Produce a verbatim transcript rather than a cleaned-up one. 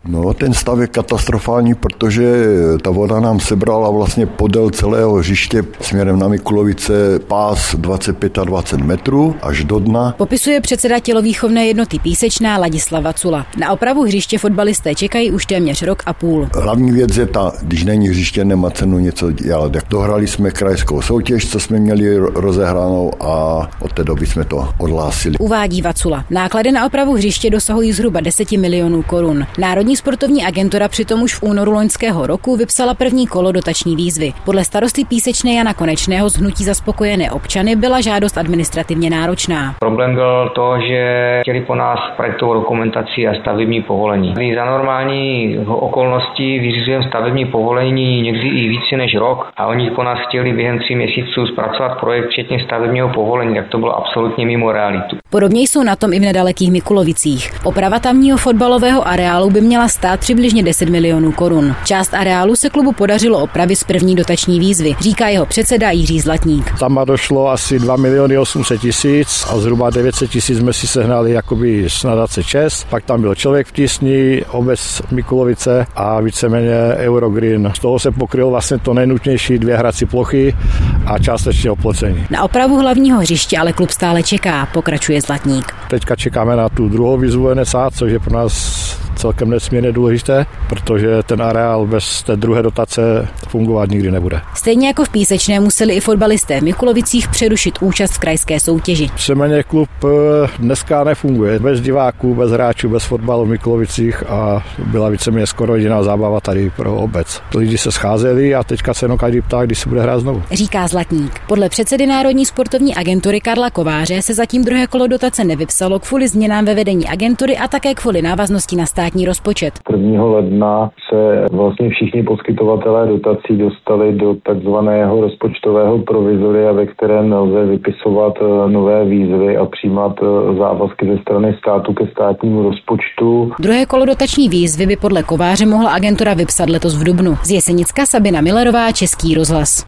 No, ten stav je katastrofální, protože ta voda nám sebrala vlastně podél celého hřiště směrem na Mikulovice pás dvacet pět a dvacet metrů až do dna. Popisuje předseda tělovýchovné jednoty Písečná Ladislav Vacula. Na opravu hřiště fotbalisté čekají už téměř rok a půl. Hlavní věc je ta, když není hřiště, nemá cenu něco dělat. Dohrali jsme krajskou soutěž, co jsme měli rozehranou a od té doby jsme to odhlásili. Uvádí Vacula. Náklady na opravu hřiště dosahují zhruba deset milionů korun. Národní sportovní agentura přitom už v únoru loňského roku vypsala první kolo dotační výzvy. Podle starosty Písečné Jana Konečného z hnutí Za spokojené občany byla žádost administrativně náročná. Problém byl to, že chtěli po nás projektovou dokumentaci a stavební povolení. Když za normální okolností vyřizujeme stavební povolení někdy i více než rok a oni po nás chtěli během tří měsíců zpracovat projekt včetně stavebního povolení, tak to bylo absolutně mimo realitu. Podobně jsou na tom i v nedalekých Mikulovicích. Oprava tamního fotbalového areálu by měla stát přibližně deset milionů korun. Část areálu se klubu podařilo opravit z první dotační výzvy, říká jeho předseda Jiří Zlatník. Tam došlo asi dva miliony osm set tisíc a zhruba devět set tisíc jsme si sehnali jakoby z nadace ČES. Pak tam byl Člověk v tísni, obec Mikulovice a víceméně Eurogreen. Z toho se pokryl vlastně to nejnutnější, dvě hrací plochy a částečně oplocení. Na opravu hlavního hřiště ale klub stále čeká, pokračuje Zlatník. Teďka čekáme na tu druhou výzvu N S A, což je pro nás celkem nesmírně důležité, protože ten areál bez té druhé dotace fungovat nikdy nebude. Stejně jako v Písečné museli i fotbalisté v Mikulovicích přerušit účast v krajské soutěži. Víceméně klub dneska nefunguje. Bez diváků, bez hráčů, bez fotbalu v Mikulovicích a byla víceméně skoro jediná zábava tady pro obec. Lidi se scházeli a teďka se jenom každý ptá, kdy se bude hrát znovu. Říká Zlatník. Podle předsedy Národní sportovní agentury Karla Kováře se zatím druhé kolo dotace nevypsalo kvůli změnám ve vedení agentury a také kvůli návaznosti na státní rozpočet. prvního ledna se vlastně všichni poskytovatelé dotací dostali do takzvaného rozpočtového provizoria, ve kterém nelze vypisovat nové výzvy a přijímat závazky ze strany státu ke státnímu rozpočtu. Druhé kolo dotační výzvy by podle Kováře mohla agentura vypsat letos v dubnu. Z Jesenicka Sabina Millerová, Český rozhlas.